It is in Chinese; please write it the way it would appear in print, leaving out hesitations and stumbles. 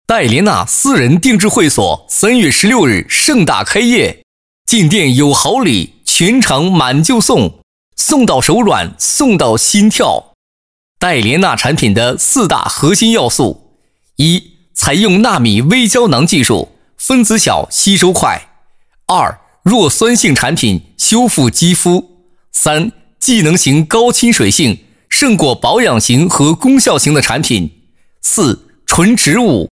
戴莲娜私人定制会所3月16日盛大开业，进店有好礼，全场满就送，送到手软，送到心跳。戴莲娜产品的4大核心要素：一、采用纳米微胶囊技术，分子小，吸收快；二、弱酸性产品，修复肌肤；三、技能型高亲水性，胜过保养型和功效型的产品；四、纯植物